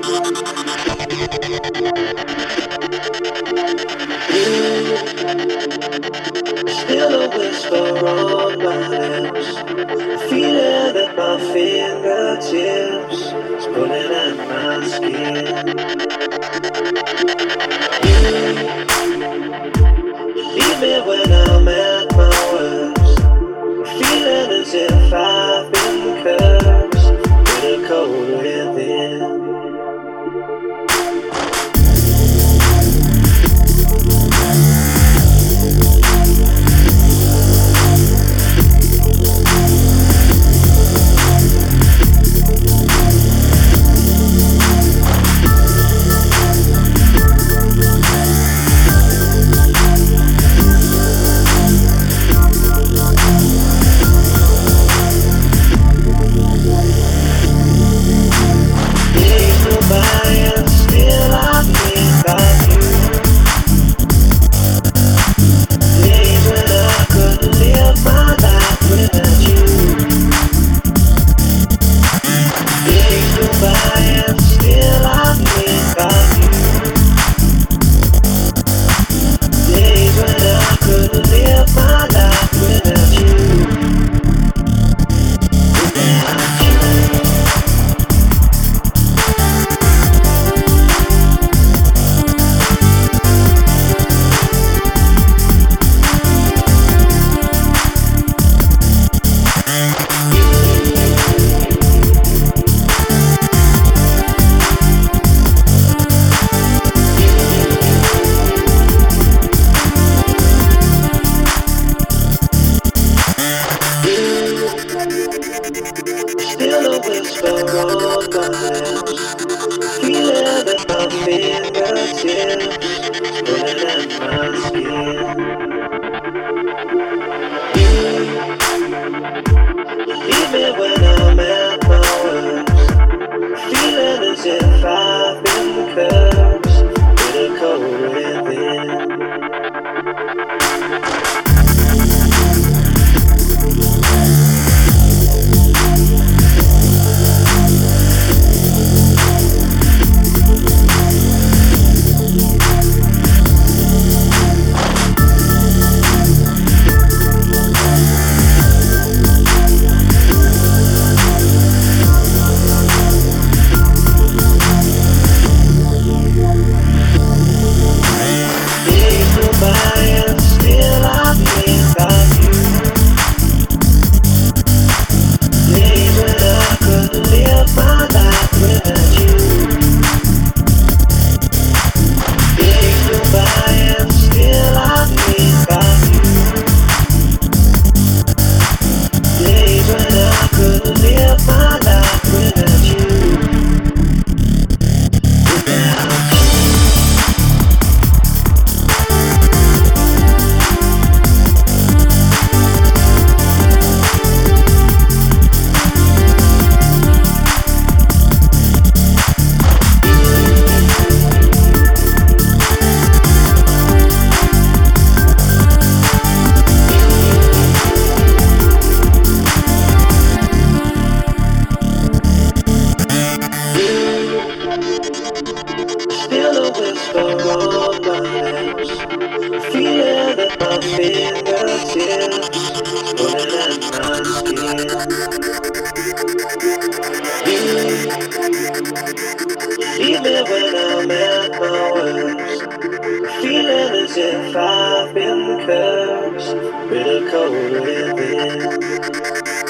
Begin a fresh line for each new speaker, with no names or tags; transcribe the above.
Still a whisper on my lips, feeling at my fingertips, it's pulling at my skin. Leave me when I'm at my worst, feeling as if I've been cursed with a cold within. Still a whisper on my lips, feeling at my fingertips, pulling at my skin. Leave me when I'm at my worst, feeling as if I've been cursed with a cold within. Still a whisper on my lips, feeling at my fingertips, pulling at my skin. Leave me when I'm at my worst, feeling as if I've been cursed with a cold within.